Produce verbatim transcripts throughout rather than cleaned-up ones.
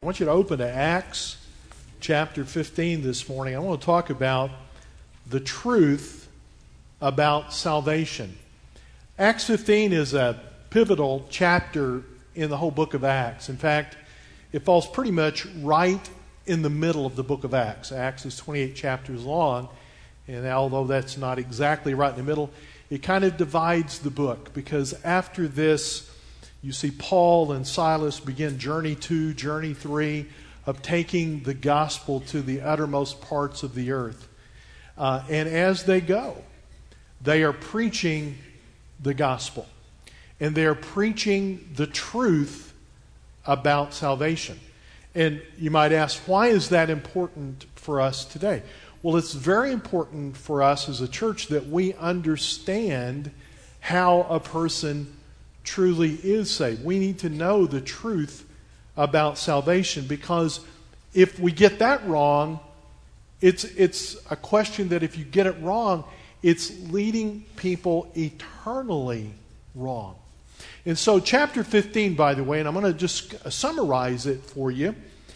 want you to open to Acts chapter fifteen this morning. I want to talk about the truth about salvation. Acts fifteen is a pivotal chapter in the whole book of Acts. In fact, it falls pretty much right in the middle of the book of Acts. Acts is twenty-eight chapters long, and although that's not exactly right in the middle, it kind of divides the book, because after this, you see Paul and Silas begin journey two, journey three of taking the gospel to the uttermost parts of the earth. Uh, and as they go, they are preaching the gospel. And they are preaching the truth about salvation. And you might ask, why is that important for us today? Well, it's very important for us as a church that we understand how a person truly is saved. We need to know the truth about salvation, because if we get that wrong, it's it's a question that if you get it wrong, it's leading people eternally wrong. And so chapter fifteen, by the way, and I'm going to just summarize it for you.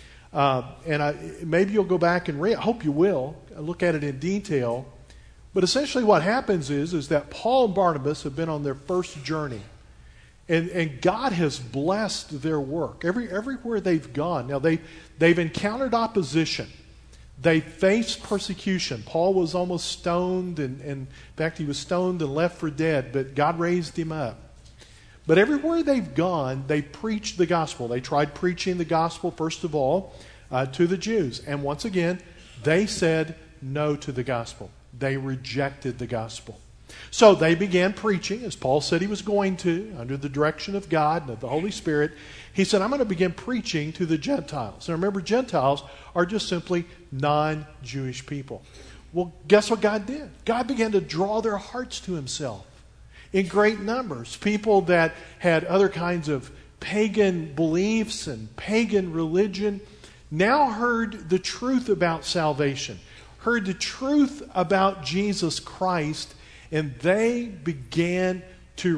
Uh, and I, maybe you'll go back and read. I hope you will. Look at it in detail. But essentially what happens is, is that Paul and Barnabas have been on their first journey. And, and God has blessed their work every everywhere they've gone. Now, they, they've encountered opposition. They faced persecution. Paul was almost stoned. And, and in fact, he was stoned and left for dead. But God raised him up. But everywhere they've gone, they preached the gospel. They tried preaching the gospel, first of all, uh, to the Jews. And once again, they said no to the gospel. They rejected the gospel. So they began preaching, as Paul said he was going to, under the direction of God and of the Holy Spirit. He said, I'm going to begin preaching to the Gentiles. And remember, Gentiles are just simply non-Jewish people. Well, guess what God did? God began to draw their hearts to himself in great numbers. People that had other kinds of pagan beliefs and pagan religion now heard the truth about salvation, heard the truth about Jesus Christ, and they began to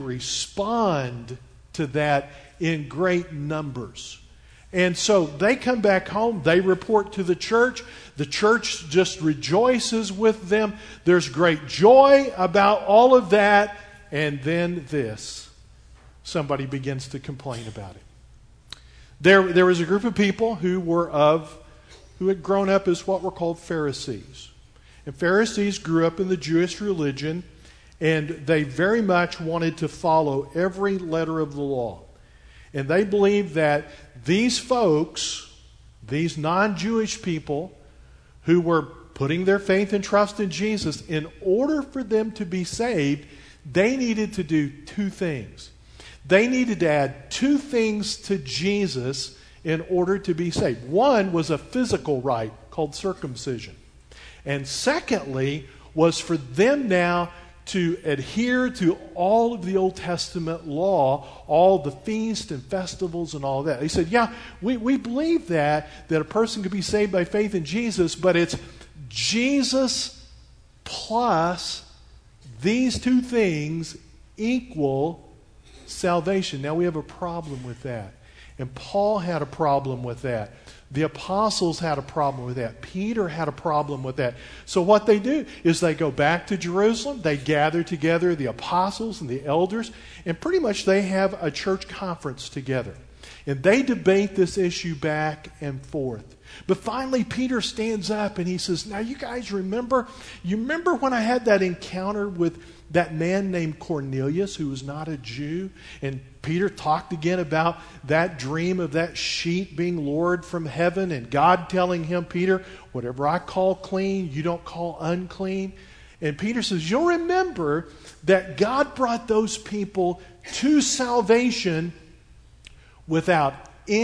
respond to that in great numbers. And so they come back home, they report to the church, the church just rejoices with them. There's great joy about all of that, and then this, somebody begins to complain about it. There, there was a group of people who were of, who had grown up as what were called Pharisees. And Pharisees grew up in the Jewish religion, and they very much wanted to follow every letter of the law. And they believed that these folks, these non-Jewish people who were putting their faith and trust in Jesus, in order for them to be saved, they needed to do two things. They needed to add two things to Jesus in order to be saved. One was a physical rite called circumcision. And secondly was for them now to adhere to all of the Old Testament law, all the feasts and festivals and all that. He said, yeah, we, we believe that, that a person could be saved by faith in Jesus, but it's Jesus plus these two things equal salvation. Now we have a problem with that. And Paul had a problem with that. The apostles had a problem with that. Peter had a problem with that. So what they do is they go back to Jerusalem. They gather together the apostles and the elders. And pretty much they have a church conference together. And they debate this issue back and forth. But finally Peter stands up and he says, now you guys remember, you remember when I had that encounter with that man named Cornelius who was not a Jew? And Peter talked again about that dream of that sheet being lowered from heaven and God telling him, Peter, whatever I call clean, you don't call unclean. And Peter says, you'll remember that God brought those people to salvation without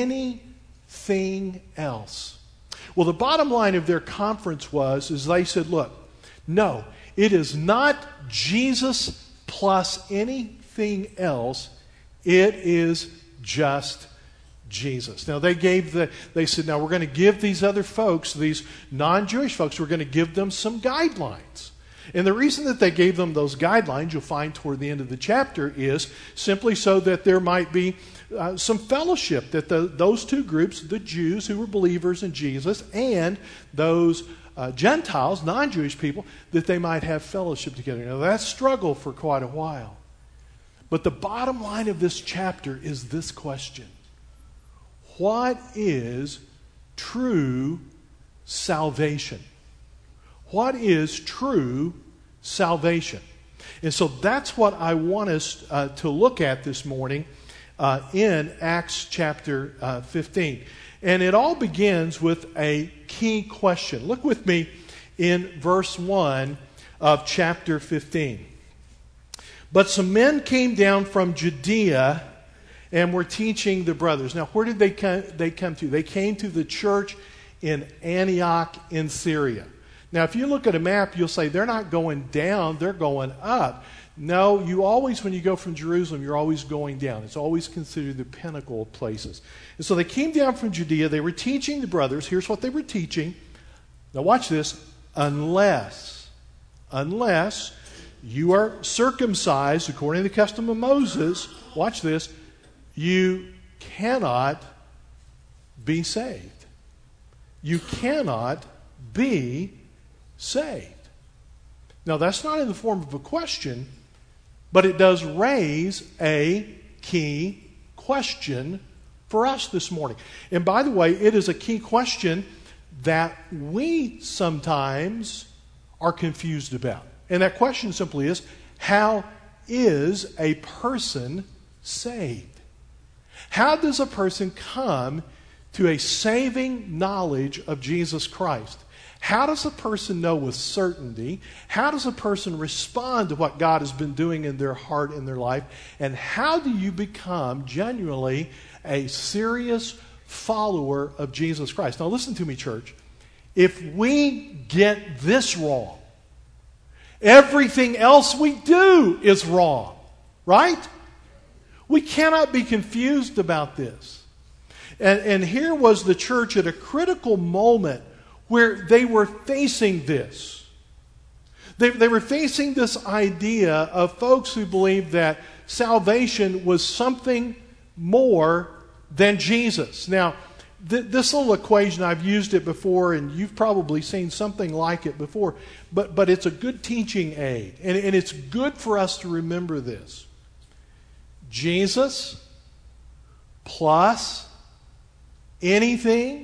anything else. Well, the bottom line of their conference was, is they said, look, no, it is not Jesus plus anything else. It is just Jesus. Now they gave the, they said, now we're going to give these other folks, these non-Jewish folks, we're going to give them some guidelines. And the reason that they gave them those guidelines, you'll find toward the end of the chapter, is simply so that there might be uh, some fellowship, that the, those two groups, the Jews who were believers in Jesus and those uh, Gentiles, non-Jewish people, that they might have fellowship together. Now, that struggled for quite a while. But the bottom line of this chapter is this question: what is true salvation? What is true salvation? And so that's what I want us uh, to look at this morning uh, in Acts chapter uh, fifteen. And it all begins with a key question. Look with me in verse one of chapter fifteen. But some men came down from Judea and were teaching the brothers. Now, where did they come, they come to? They came to the church in Antioch in Syria. Now, if you look at a map, you'll say they're not going down, they're going up. No, you always, when you go from Jerusalem, you're always going down. It's always considered the pinnacle of places. And so they came down from Judea. They were teaching the brothers. Here's what they were teaching. Now, watch this. Unless, unless you are circumcised according to the custom of Moses, watch this, you cannot be saved. You cannot be saved. Now, that's not in the form of a question, but it does raise a key question for us this morning. And by the way, it is a key question that we sometimes are confused about. And that question simply is, how is a person saved? How does a person come to a saving knowledge of Jesus Christ? How does a person know with certainty? How does a person respond to what God has been doing in their heart, in their life? And how do you become genuinely a serious follower of Jesus Christ? Now listen to me, church. If we get this wrong, everything else we do is wrong, right? We cannot be confused about this. And, and here was the church at a critical moment where they were facing this. They, they were facing this idea of folks who believed that salvation was something more than Jesus. Now, th- this little equation, I've used it before, and you've probably seen something like it before, but, but it's a good teaching aid, and, and it's good for us to remember this. Jesus plus anything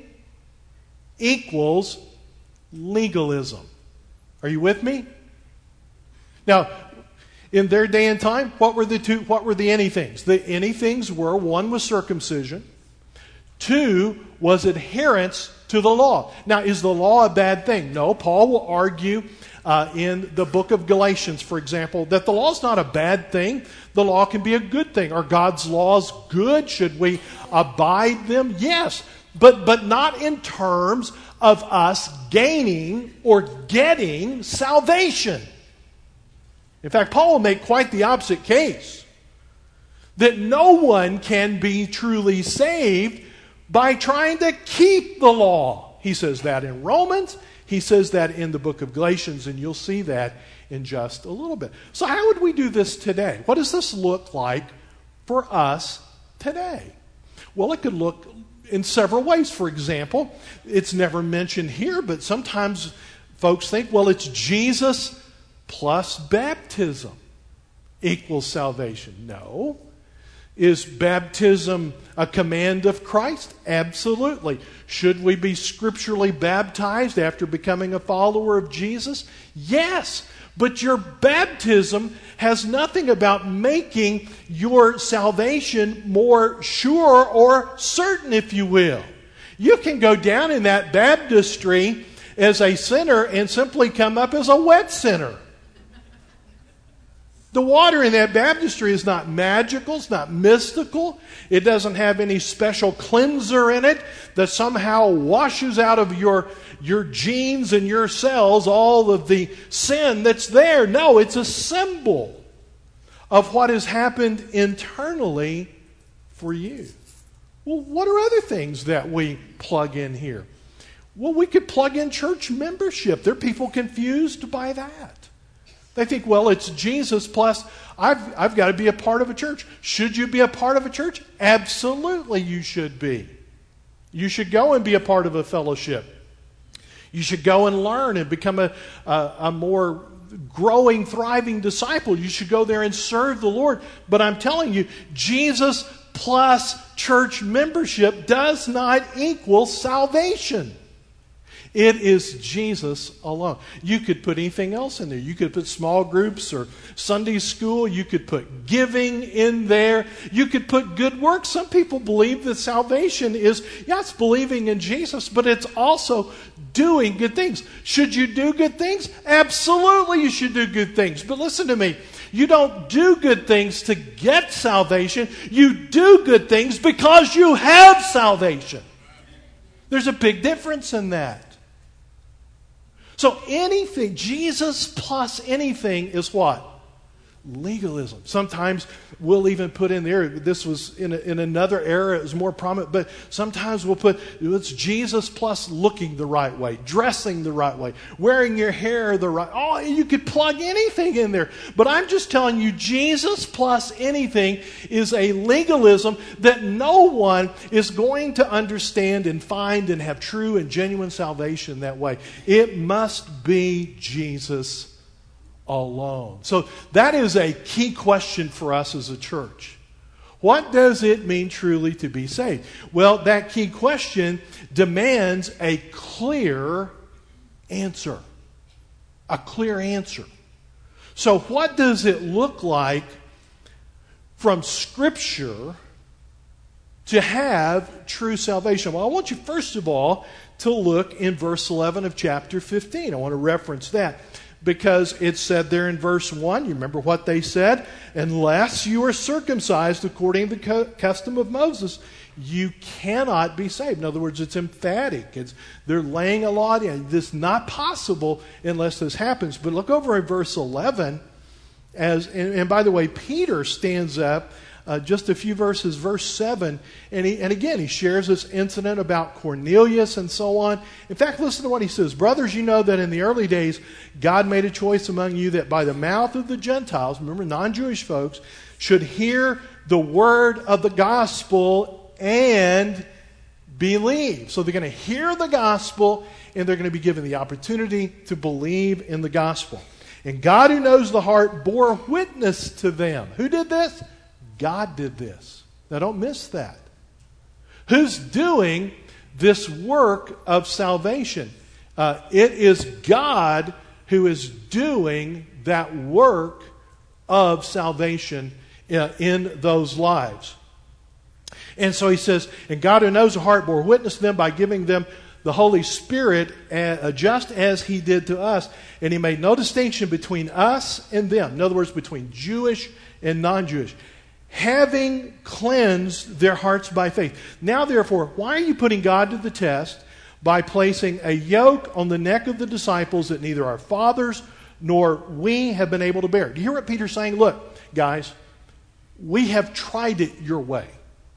equals legalism. Are you with me? Now, in their day and time, what were the two, what were the anythings? The anythings were, one was circumcision, two was adherence to the law. Now, is the law a bad thing? No, Paul will argue uh, in the book of Galatians, for example, that the law is not a bad thing. The law can be a good thing. Are God's laws good? Should we abide them? Yes. But, but not in terms of us gaining or getting salvation. In fact, Paul will make quite the opposite case. That no one can be truly saved by trying to keep the law. He says that in Romans. He says that in the book of Galatians, and you'll see that in just a little bit. So how would we do this today? What does this look like for us today? Well, it could look in several ways. For example, it's never mentioned here, but sometimes folks think, well, it's Jesus plus baptism equals salvation. No. Is baptism a command of Christ? Absolutely. Should we be scripturally baptized after becoming a follower of Jesus? Yes. But your baptism has nothing about making your salvation more sure or certain, if you will. You can go down in that baptistry as a sinner and simply come up as a wet sinner. The water in that baptistry is not magical, it's not mystical. It doesn't have any special cleanser in it that somehow washes out of your, your genes and your cells all of the sin that's there. No, it's a symbol of what has happened internally for you. Well, what are other things that we plug in here? Well, we could plug in church membership. There are people confused by that. They think, well, it's Jesus plus I've, I've got to be a part of a church. Should you be a part of a church? Absolutely you should be. You should go and be a part of a fellowship. You should go and learn and become a, a, a more growing, thriving disciple. You should go there and serve the Lord. But I'm telling you, Jesus plus church membership does not equal salvation. It is Jesus alone. You could put anything else in there. You could put small groups or Sunday school. You could put giving in there. You could put good works. Some people believe that salvation is, yeah, it's believing in Jesus, but it's also doing good things. Should you do good things? Absolutely you should do good things. But listen to me. You don't do good things to get salvation. You do good things because you have salvation. There's a big difference in that. So anything, Jesus plus anything is what? Legalism. Sometimes we'll even put in there, this was in, a, in another era, it was more prominent, but sometimes we'll put, it's Jesus plus looking the right way, dressing the right way, wearing your hair the right, oh, you could plug anything in there. But I'm just telling you, Jesus plus anything is a legalism that no one is going to understand and find and have true and genuine salvation that way. It must be Jesus alone. So that is a key question for us as a church. What does it mean truly to be saved? Well, that key question demands a clear answer. A clear answer. So what does it look like from Scripture to have true salvation? Well, I want you first of all to look in verse eleven of chapter fifteen. I want to reference that. Because it said there in verse one, you remember what they said? Unless you are circumcised according to the custom of Moses, you cannot be saved. In other words, it's emphatic. It's, they're laying a law in. This is not possible unless this happens. But look over in verse eleven. As, and, and by the way, Peter stands up uh, just a few verses, verse seven. And, he, and again, he shares this incident about Cornelius and so on. In fact, listen to what he says. Brothers, you know that in the early days, God made a choice among you that by the mouth of the Gentiles, remember non-Jewish folks, should hear the word of the gospel and believe. So they're going to hear the gospel and they're going to be given the opportunity to believe in the gospel. And God, who knows the heart, bore witness to them. Who did this? God did this. Now don't miss that. Who's doing this work of salvation? Uh, it is God who is doing that work of salvation uh, in those lives. And so he says, and God who knows the heart bore witness to them by giving them the Holy Spirit uh, just as he did to us. And he made no distinction between us and them. In other words, between Jewish and non-Jewish. Having cleansed their hearts by faith. Now therefore, why are you putting God to the test by placing a yoke on the neck of the disciples that neither our fathers nor we have been able to bear? Do you hear what Peter's saying? Look, guys, we have tried it your way,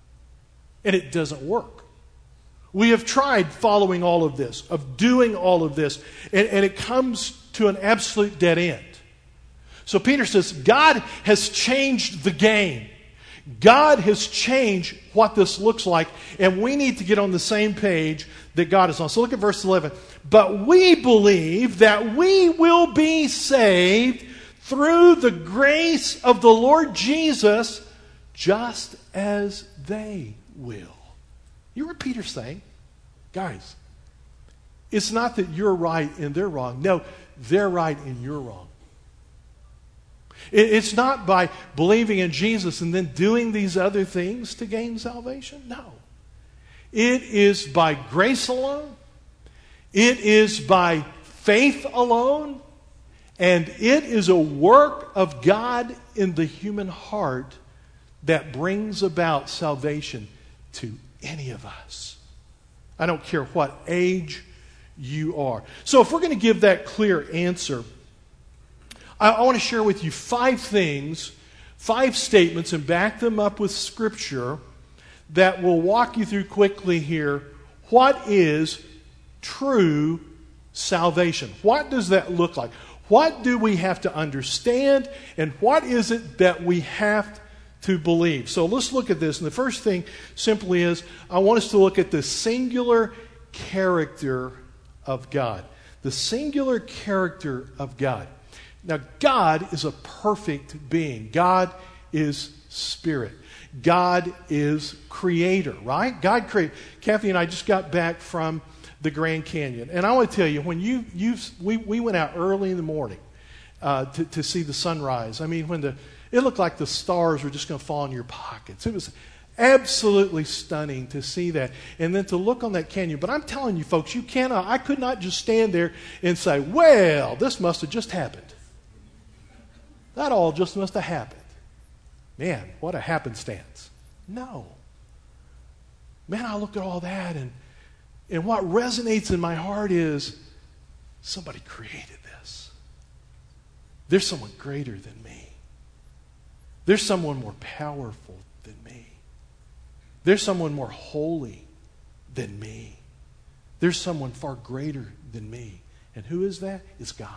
and it doesn't work. We have tried following all of this, of doing all of this, and, and it comes to an absolute dead end. So Peter says, God has changed the game. God has changed what this looks like, and we need to get on the same page that God is on. So look at verse eleven. But we believe that we will be saved through the grace of the Lord Jesus, just as they will. You hear what Peter's saying? Guys, it's not that you're right and they're wrong. No, they're right and you're wrong. It's not by believing in Jesus and then doing these other things to gain salvation. No. It is by grace alone. It is by faith alone. And it is a work of God in the human heart that brings about salvation to any of us. I don't care what age you are. So if we're going to give that clear answer, I, I want to share with you five things, five statements, and back them up with Scripture that will walk you through quickly here. What is true salvation? What does that look like? What do we have to understand, and what is it that we have to believe? So let's look at this. And the first thing simply is, I want us to look at the singular character of God. The singular character of God. Now, God is a perfect being. God is spirit. God is creator, right? God created. Kathy and I just got back from the Grand Canyon. And I want to tell you, when you, you we, we went out early in the morning uh, to, to see the sunrise. I mean, when the it looked like the stars were just going to fall in your pockets. It was absolutely stunning to see that. And then to look on that canyon. But I'm telling you, folks, you cannot, I could not just stand there and say, well, this must have just happened. That all just must have happened. Man, what a happenstance. No. Man, I look at all that, and, and what resonates in my heart is somebody created this. There's someone greater than me. There's someone more powerful than me. There's someone more holy than me. There's someone far greater than me. And who is that? It's God.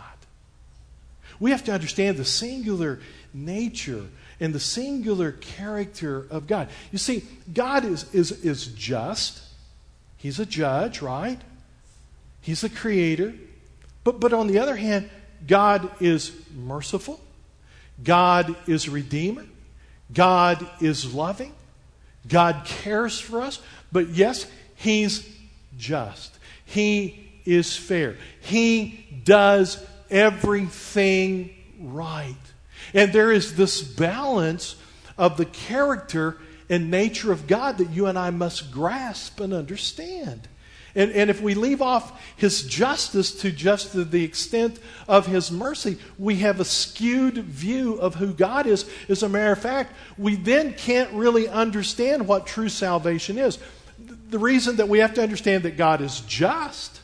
We have to understand the singular nature and the singular character of God. You see, God is, is, is just. He's a judge, right? He's a creator. But, but on the other hand, God is merciful. God is a redeemer. God is loving. God cares for us. But yes, He's just. He is fair. He does everything right. And there is this balance of the character and nature of God that you and I must grasp and understand. And, and if we leave off His justice to just the, the extent of His mercy, we have a skewed view of who God is. As a matter of fact, we then can't really understand what true salvation is. The reason that we have to understand that God is just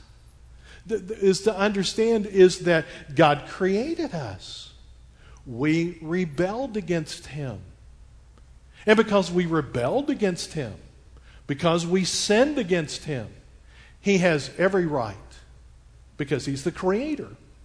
is to understand is that God created us. We rebelled against Him. And because we rebelled against Him, because we sinned against Him, He has every right, because He's the Creator,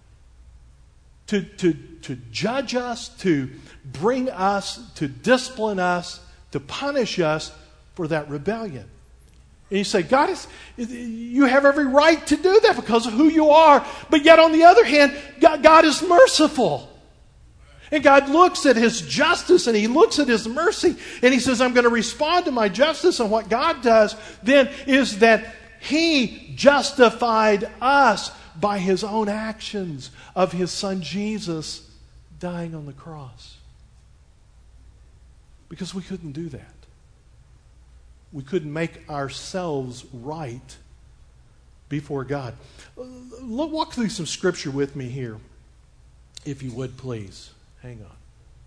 to, to, to judge us, to bring us, to discipline us, to punish us for that rebellion. And you say, God is, you have every right to do that because of who you are. But yet on the other hand, God, God is merciful. And God looks at His justice and He looks at His mercy and He says, I'm going to respond to my justice. And what God does then is that He justified us by His own actions of His Son Jesus dying on the cross. Because we couldn't do that. We couldn't make ourselves right before God. Walk through some scripture with me here, if you would, please. Hang on.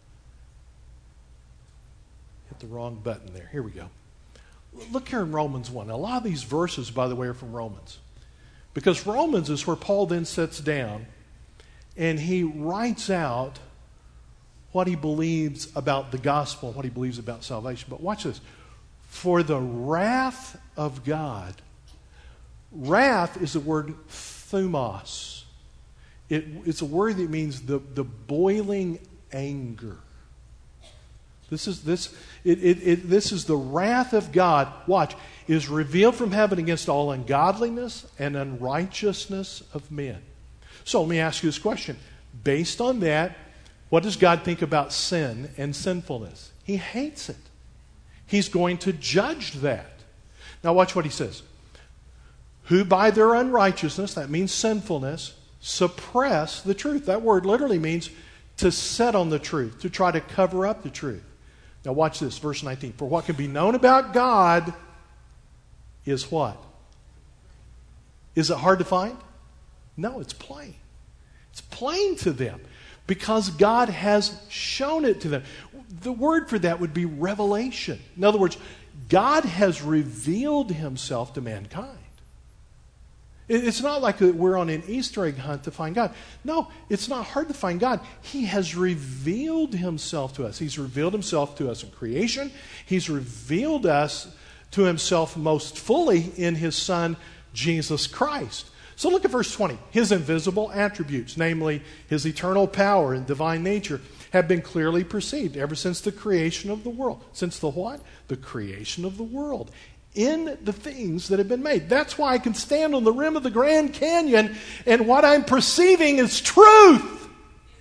Hit the wrong button there. Here we go. Look here in Romans one. Now, a lot of these verses, by the way, are from Romans. Because Romans is where Paul then sits down and he writes out what he believes about the gospel and what he believes about salvation. But watch this. For the wrath of God. Wrath is the word thumos. It, it's a word that means the, the boiling anger. This is this it, it, it, this is the wrath of God. Watch, is revealed from heaven against all ungodliness and unrighteousness of men. So let me ask you this question. Based on that, what does God think about sin and sinfulness? He hates it. He's going to judge that. Now watch what he says. Who by their unrighteousness, that means sinfulness, suppress the truth. That word literally means to set on the truth, to try to cover up the truth. Now watch this, verse nineteen. For what can be known about God is what? Is it hard to find? No, it's plain. It's plain to them because God has shown it to them. The word for that would be revelation. In other words, God has revealed Himself to mankind. It's not like we're on an Easter egg hunt to find God. No, it's not hard to find God. He has revealed Himself to us. He's revealed Himself to us in creation. He's revealed us to Himself most fully in His Son, Jesus Christ. So look at verse twenty. His invisible attributes, namely his eternal power and divine nature, have been clearly perceived ever since the creation of the world. Since the what? The creation of the world. In the things that have been made. That's why I can stand on the rim of the Grand Canyon and what I'm perceiving is truth.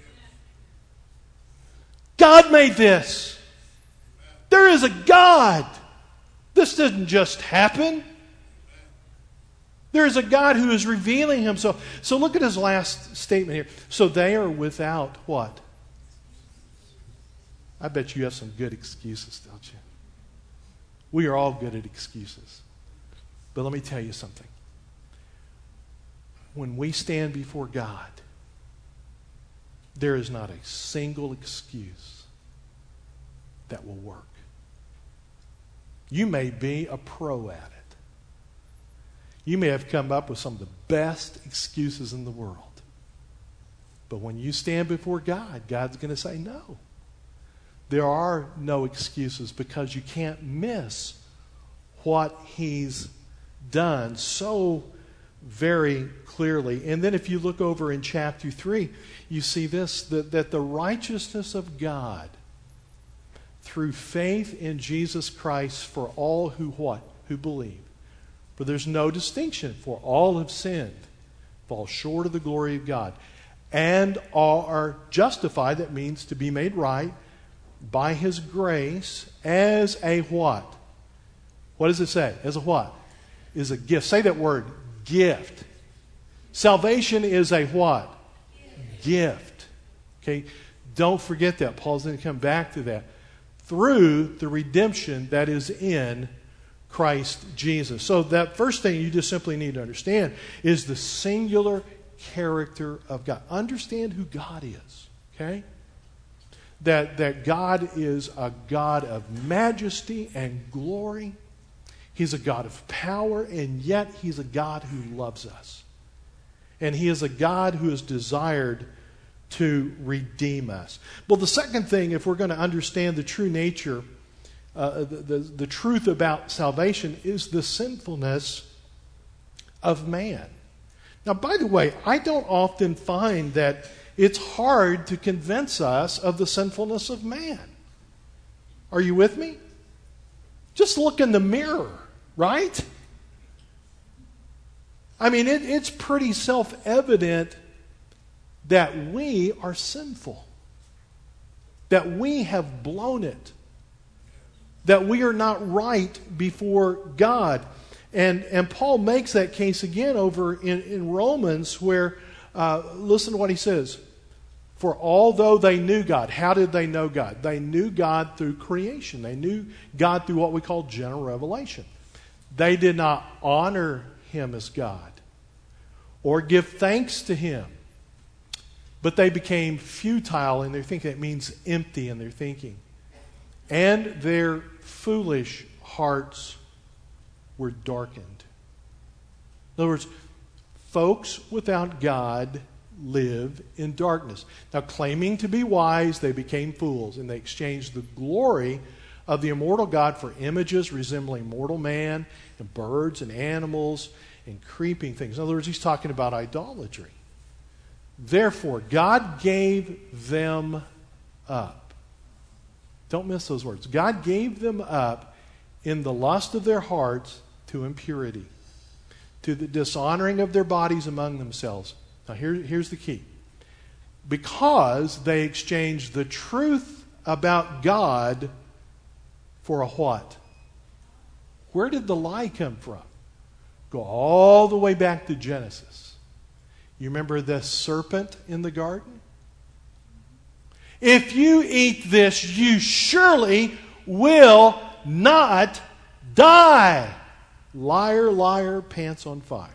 God made this. There is a God. This didn't just happen. There is a God who is revealing himself. So look at his last statement here. So they are without what? I bet you have some good excuses, don't you? We are all good at excuses. But let me tell you something. When we stand before God, there is not a single excuse that will work. You may be a pro at it. You may have come up with some of the best excuses in the world. But when you stand before God, God's going to say no. There are no excuses because you can't miss what he's done so very clearly. And then if you look over in chapter three, you see this, that, that the righteousness of God through faith in Jesus Christ for all who what? Who believe. For there's no distinction, for all have sinned, fall short of the glory of God, and are justified, that means to be made right, by his grace as a what? What does it say? As a what? Is a gift. Say that word, gift. Salvation is a what? Gift. Okay? Don't forget that. Paul's going to come back to that. Through the redemption that is in Christ Jesus. So that first thing you just simply need to understand is the singular character of God. Understand who God is. Okay? That, that God is a God of majesty and glory. He's a God of power, and yet He's a God who loves us. And He is a God who is desired to redeem us. Well, the second thing, if we're going to understand the true nature, uh, the, the, the truth about salvation, is the sinfulness of man. Now, by the way, I don't often find that it's hard to convince us of the sinfulness of man. Are you with me? Just look in the mirror, right? I mean, it, it's pretty self-evident that we are sinful, that we have blown it, that we are not right before God. And, and Paul makes that case again over in, in Romans where, uh, listen to what he says. For although they knew God, how did they know God? They knew God through creation. They knew God through what we call general revelation. They did not honor Him as God or give thanks to Him. But they became futile in their thinking. That means empty in their thinking. And their foolish hearts were darkened. In other words, folks without God live in darkness. Now, claiming to be wise, they became fools, and they exchanged the glory of the immortal God for images resembling mortal man and birds and animals and creeping things. In other words, he's talking about idolatry. Therefore, God gave them up. Don't miss those words. God gave them up in the lust of their hearts to impurity, to the dishonoring of their bodies among themselves. Now, here, here's the key. Because they exchanged the truth about God for a what? Where did the lie come from? Go all the way back to Genesis. You remember the serpent in the garden? If you eat this, you surely will not die. Liar, liar, pants on fire.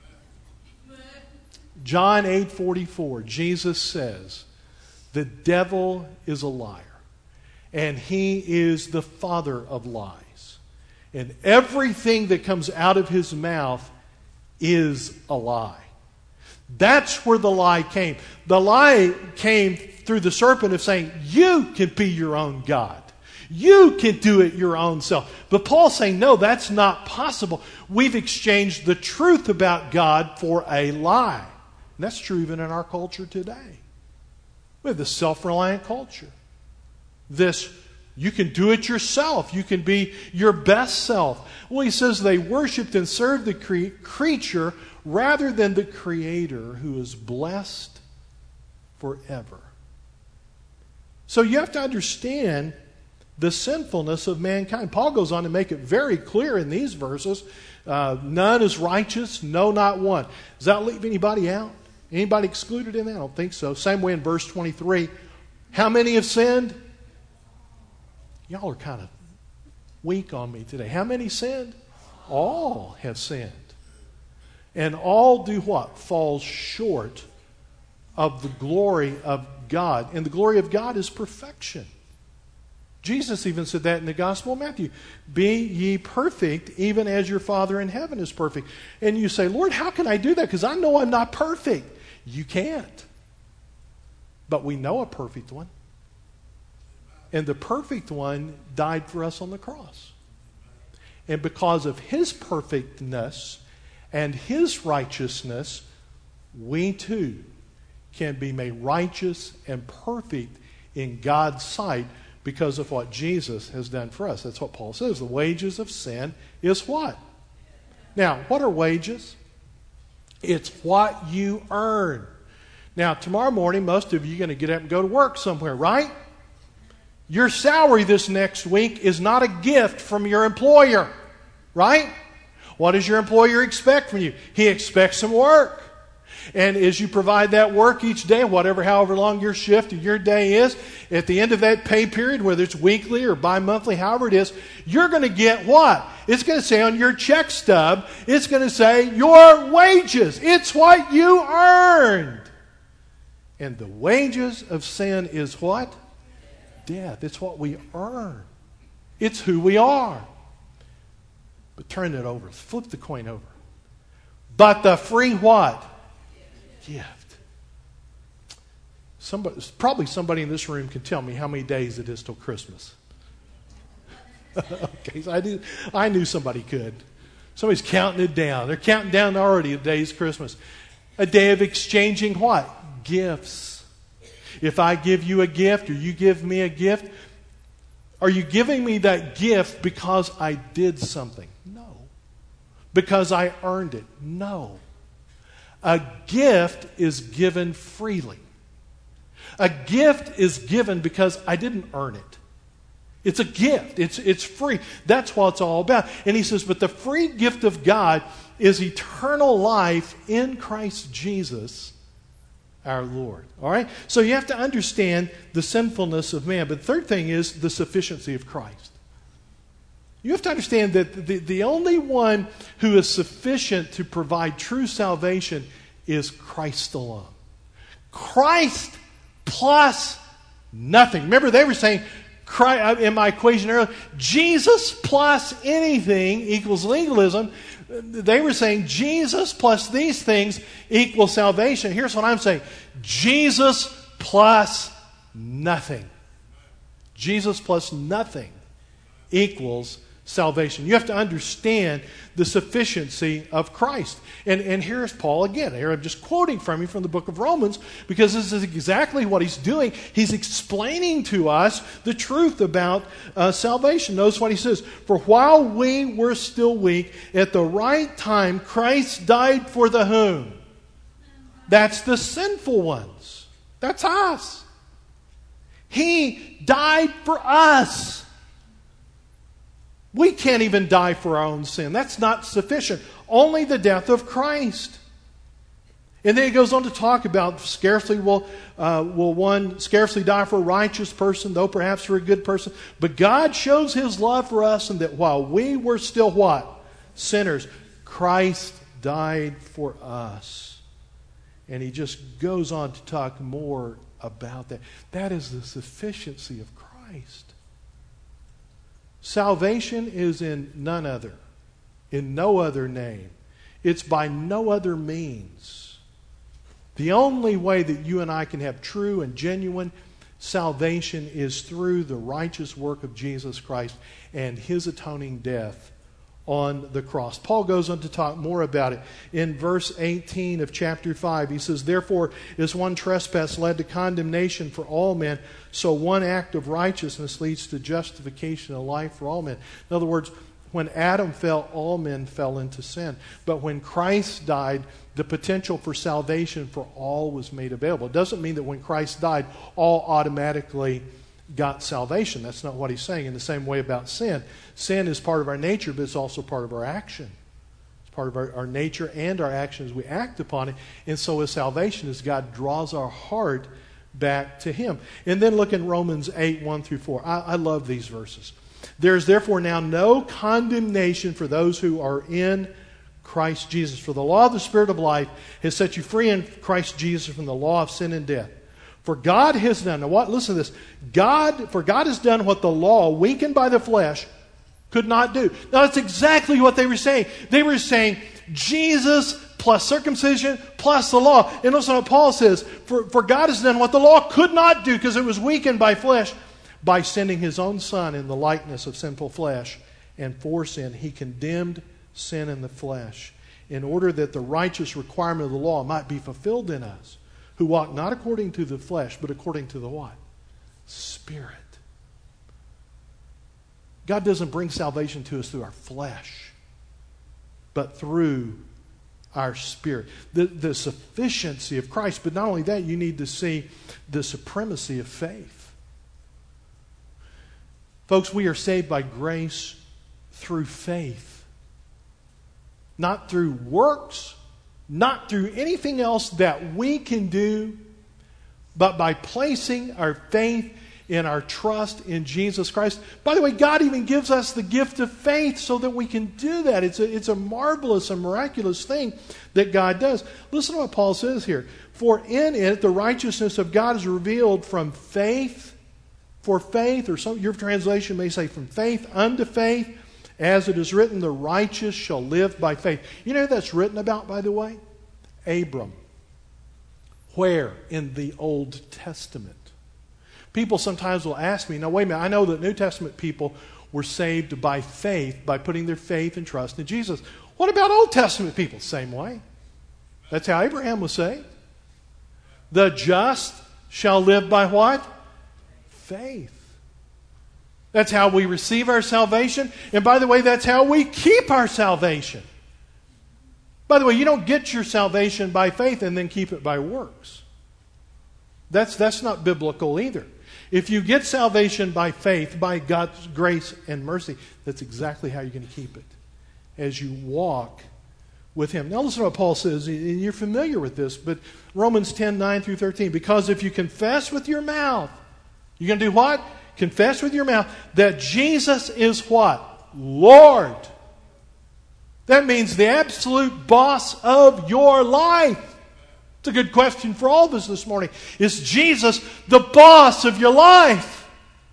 John eight forty-four, Jesus says, the devil is a liar, and he is the father of lies. And everything that comes out of his mouth is a lie. That's where the lie came. The lie came through the serpent of saying, you can be your own God. You can do it your own self. But Paul's saying, no, that's not possible. We've exchanged the truth about God for a lie. And that's true even in our culture today. We have this self-reliant culture. This, you can do it yourself. You can be your best self. Well, he says they worshiped and served the cre- creature rather than the Creator, who is blessed forever. So you have to understand the sinfulness of mankind. Paul goes on to make it very clear in these verses. Uh, none is righteous, no, not one. Does that leave anybody out? Anybody excluded in that? I don't think so. Same way in verse twenty-three. How many have sinned? Y'all are kind of weak on me today. How many sinned? All have sinned. And all do what? Fall short of the glory of God. And the glory of God is perfection. Jesus even said that in the Gospel of Matthew. Be ye perfect, even as your Father in heaven is perfect. And you say, Lord, how can I do that? Because I know I'm not perfect. You can't. But we know a perfect one. And the perfect one died for us on the cross. And because of his perfectness and his righteousness, we too can be made righteous and perfect in God's sight because of what Jesus has done for us. That's what Paul says. The wages of sin is what? Now, what are wages? It's what you earn. Now, tomorrow morning, most of you are going to get up and go to work somewhere, right? Your salary this next week is not a gift from your employer, right? What does your employer expect from you? He expects some work. And as you provide that work each day, whatever, however long your shift or your day is, at the end of that pay period, whether it's weekly or bi-monthly, however it is, you're going to get what? It's going to say on your check stub, it's going to say your wages. It's what you earned. And the wages of sin is what? Death. It's what we earn. It's who we are. But turn it over. Flip the coin over. But the free what? Gift. Somebody, probably somebody in this room can tell me how many days it is till Christmas. Okay, so I knew, I knew somebody could. Somebody's counting it down. They're counting down already the day's Christmas. A day of exchanging what? Gifts. If I give you a gift or you give me a gift, are you giving me that gift because I did something? No. Because I earned it? No. A gift is given freely. A gift is given because I didn't earn it. It's a gift. It's, it's free. That's what it's all about. And he says, but the free gift of God is eternal life in Christ Jesus our Lord. All right? So you have to understand the sinfulness of man. But the third thing is the sufficiency of Christ. You have to understand that the, the only one who is sufficient to provide true salvation is Christ alone. Christ plus nothing. Remember, they were saying, Christ, in my equation earlier, Jesus plus anything equals legalism. They were saying Jesus plus these things equals salvation. Here's what I'm saying. Jesus plus nothing. Jesus plus nothing equals salvation. You have to understand the sufficiency of Christ. And, and here's Paul again. Here I'm just quoting from him from the book of Romans because this is exactly what he's doing. He's explaining to us the truth about uh, salvation. Notice what he says. For while we were still weak, at the right time Christ died for the whom? That's the sinful ones. That's us. He died for us. We can't even die for our own sin. That's not sufficient. Only the death of Christ. And then he goes on to talk about scarcely will, uh, will one scarcely die for a righteous person, though perhaps for a good person. But God shows his love for us, and that while we were still what? Sinners, Christ died for us. And he just goes on to talk more about that. That is the sufficiency of Christ. Salvation is in none other, in no other name. It's by no other means. The only way that you and I can have true and genuine salvation is through the righteous work of Jesus Christ and His atoning death on the cross. Paul goes on to talk more about it. In verse eighteen of chapter five, he says, "Therefore, as one trespass led to condemnation for all men, so one act of righteousness leads to justification of life for all men." In other words, when Adam fell, all men fell into sin. But when Christ died, the potential for salvation for all was made available. It doesn't mean that when Christ died, all automatically got salvation. That's not what he's saying. In the same way about sin. Sin is part of our nature, but it's also part of our action. It's part of our, our nature and our actions. We act upon it. And so is salvation, as God draws our heart back to Him. And then look in Romans eight, one through four. I, I love these verses. "There is therefore now no condemnation for those who are in Christ Jesus. For the law of the Spirit of life has set you free in Christ Jesus from the law of sin and death. For God has done," now what? Listen to this. God, for God has done what the law, weakened by the flesh, could not do. Now that's exactly what they were saying. They were saying Jesus plus circumcision plus the law. And listen to what Paul says. For, for God has done what the law could not do because it was weakened by flesh, by sending His own Son in the likeness of sinful flesh. And for sin, He condemned sin in the flesh, in order that the righteous requirement of the law might be fulfilled in us, who walk not according to the flesh, but according to the what? Spirit. God doesn't bring salvation to us through our flesh, but through our spirit. The, the sufficiency of Christ, but not only that, you need to see the supremacy of faith. Folks, we are saved by grace through faith. Not through works, not through anything else that we can do, but by placing our faith in our trust in Jesus Christ. By the way, God even gives us the gift of faith so that we can do that. It's a, it's a marvelous and miraculous thing that God does. Listen to what Paul says here. "For in it the righteousness of God is revealed from faith for faith," or some your translation may say from faith unto faith. "As it is written, the righteous shall live by faith." You know who that's written about, by the way? Abram. Where? In the Old Testament. People sometimes will ask me, now wait a minute, I know that New Testament people were saved by faith, by putting their faith and trust in Jesus. What about Old Testament people? Same way. That's how Abraham was saved. The just shall live by what? Faith. That's how we receive our salvation. And by the way, that's how we keep our salvation. By the way, you don't get your salvation by faith and then keep it by works. That's, that's not biblical either. If you get salvation by faith, by God's grace and mercy, that's exactly how you're going to keep it. As you walk with Him. Now listen to what Paul says. You're familiar with this, but Romans ten, nine through thirteen. "Because if you confess with your mouth," you're going to do what? Confess with your mouth that Jesus is what? Lord. That means the absolute boss of your life. It's a good question for all of us this morning. Is Jesus the boss of your life?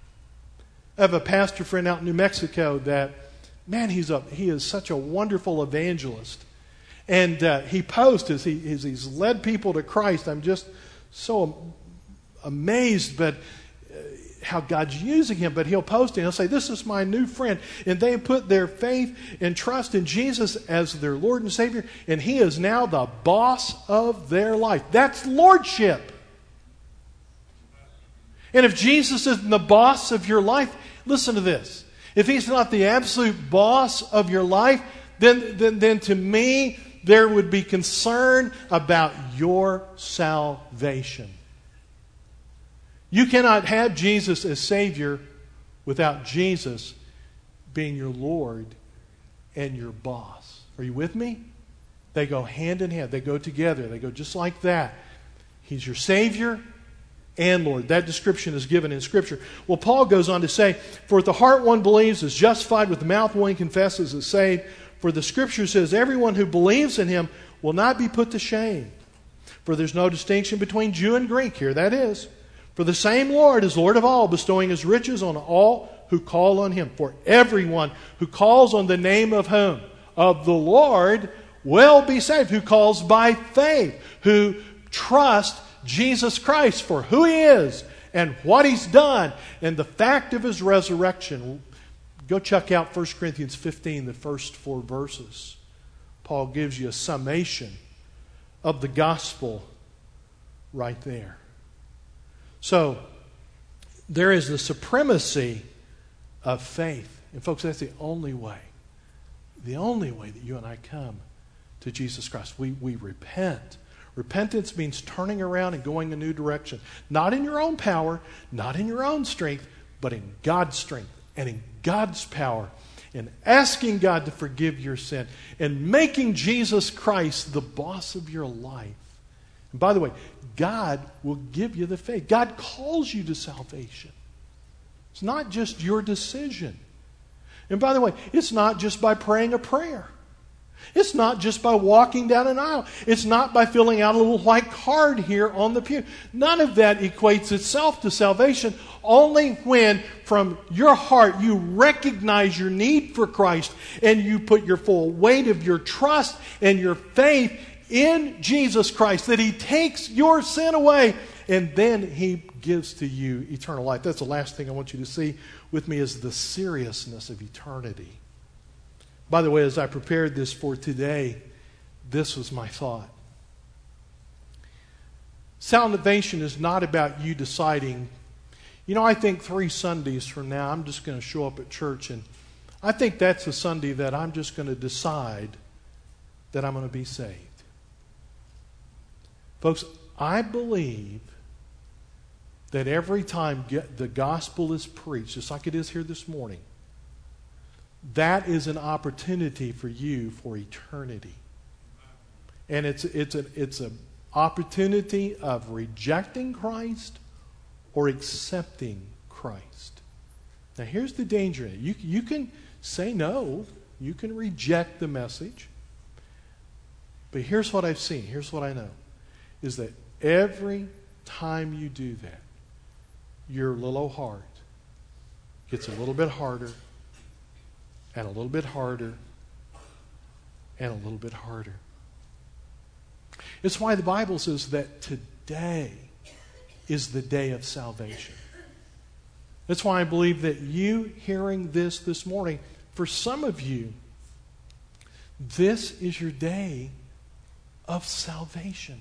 I have a pastor friend out in New Mexico that, man, he's a, he is such a wonderful evangelist. And uh, he posts as, he, as he's led people to Christ. I'm just so amazed, but how God's using him, but he'll post it and he'll say, "This is my new friend." And they put their faith and trust in Jesus as their Lord and Savior, and He is now the boss of their life. That's lordship. And if Jesus isn't the boss of your life, listen to this. If He's not the absolute boss of your life, then, then, then to me, there would be concern about your salvation. You cannot have Jesus as Savior without Jesus being your Lord and your boss. Are you with me? They go hand in hand. They go together. They go just like that. He's your Savior and Lord. That description is given in Scripture. Well, Paul goes on to say, "For with the heart one believes is justified, with the mouth one confesses is saved. For the Scripture says, everyone who believes in Him will not be put to shame. For there's no distinction between Jew and Greek." Here that is. "For the same Lord is Lord of all, bestowing His riches on all who call on Him. For everyone who calls on the name of whom? Of the Lord will be saved." Who calls by faith, who trust Jesus Christ for who He is and what He's done and the fact of His resurrection. Go check out First Corinthians fifteen, the first four verses. Paul gives you a summation of the gospel right there. So, there is the supremacy of faith. And folks, that's the only way. The only way that you and I come to Jesus Christ. We, we repent. Repentance means turning around and going a new direction. Not in your own power, not in your own strength, but in God's strength and in God's power. And asking God to forgive your sin. And making Jesus Christ the boss of your life. And by the way, God will give you the faith. God calls you to salvation. It's not just your decision. And by the way, it's not just by praying a prayer. It's not just by walking down an aisle. It's not by filling out a little white card here on the pew. None of that equates itself to salvation. Only when from your heart you recognize your need for Christ and you put your full weight of your trust and your faith in Jesus Christ, that He takes your sin away and then He gives to you eternal life. That's the last thing I want you to see with me, is the seriousness of eternity. By the way, as I prepared this for today, this was my thought. Salvation is not about you deciding, you know, I think three Sundays from now I'm just going to show up at church, and I think that's a Sunday that I'm just going to decide that I'm going to be saved. Folks, I believe that every time the gospel is preached, just like it is here this morning, that is an opportunity for you for eternity. And it's it's an it's an opportunity of rejecting Christ or accepting Christ. Now here's the danger in it. You, you can say no. You can reject the message. But here's what I've seen. Here's what I know. Is that every time you do that, your little heart gets a little bit harder and a little bit harder and a little bit harder. It's why the Bible says that today is the day of salvation. That's why I believe that you hearing this this morning, for some of you, this is your day of salvation.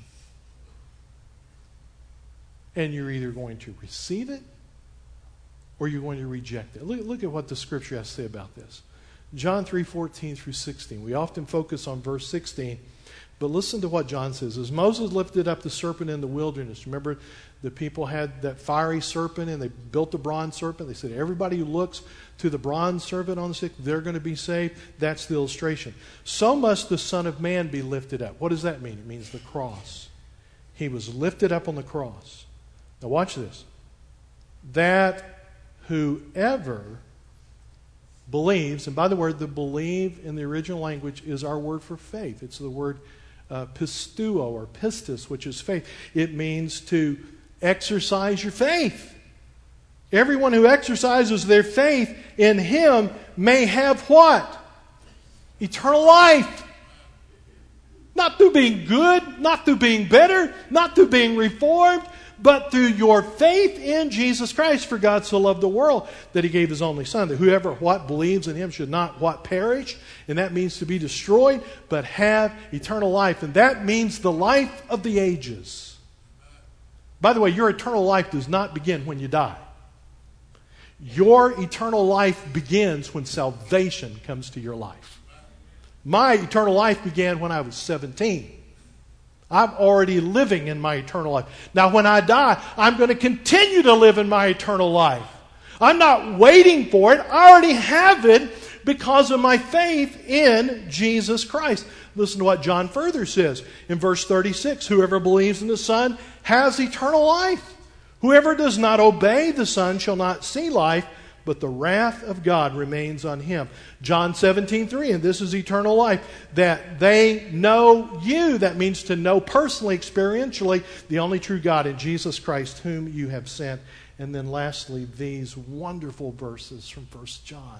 And you're either going to receive it or you're going to reject it. Look, look at what the Scripture has to say about this. John three fourteen through sixteen. We often focus on verse sixteen, but listen to what John says. As Moses lifted up the serpent in the wilderness, remember the people had that fiery serpent and they built a bronze serpent. They said everybody who looks to the bronze serpent on the stick, they're going to be saved. That's the illustration. So must the Son of Man be lifted up. What does that mean? It means the cross. He was lifted up on the cross. Now watch this. That whoever believes, and by the word, the believe in the original language is our word for faith. It's the word uh, pistuo or pistis, which is faith. It means to exercise your faith. Everyone who exercises their faith in Him may have what? Eternal life. Not through being good, not through being better, not through being reformed, but through your faith in Jesus Christ. For God so loved the world that He gave His only Son, that whoever what believes in Him should not what perish, and that means to be destroyed, but have eternal life. And that means the life of the ages. By the way, your eternal life does not begin when you die. Your eternal life begins when salvation comes to your life. My eternal life began when I was seventeen. I'm already living in my eternal life. Now, when I die, I'm going to continue to live in my eternal life. I'm not waiting for it. I already have it because of my faith in Jesus Christ. Listen to what John further says in verse thirty-six. Whoever believes in the Son has eternal life. Whoever does not obey the Son shall not see life, but the wrath of God remains on him. John seventeen three, and this is eternal life, that they know you. That means to know personally, experientially, the only true God in Jesus Christ, whom you have sent. And then lastly, these wonderful verses from First John.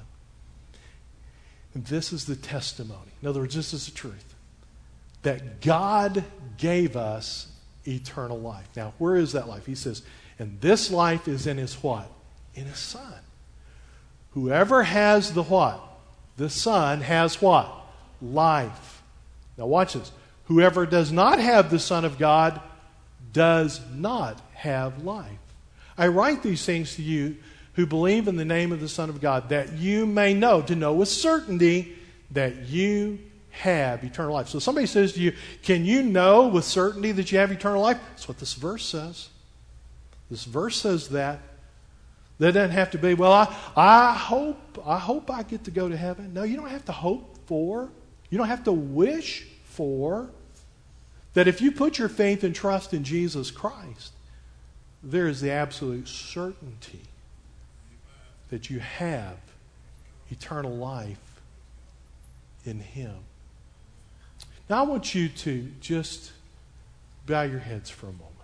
And this is the testimony. In other words, this is the truth. That God gave us eternal life. Now, where is that life? He says, And this life is in His what? In His Son. Whoever has the what? The Son has what? Life. Now watch this. Whoever does not have the Son of God does not have life. I write these things to you who believe in the name of the Son of God, that you may know, to know with certainty, that you have eternal life. So somebody says to you, can you know with certainty that you have eternal life? That's what this verse says. This verse says that. That doesn't have to be, well, I, I hope I hope I get to go to heaven. No, you don't have to hope for. You don't have to wish for. That if you put your faith and trust in Jesus Christ, there is the absolute certainty that you have eternal life in Him. Now I want you to just bow your heads for a moment.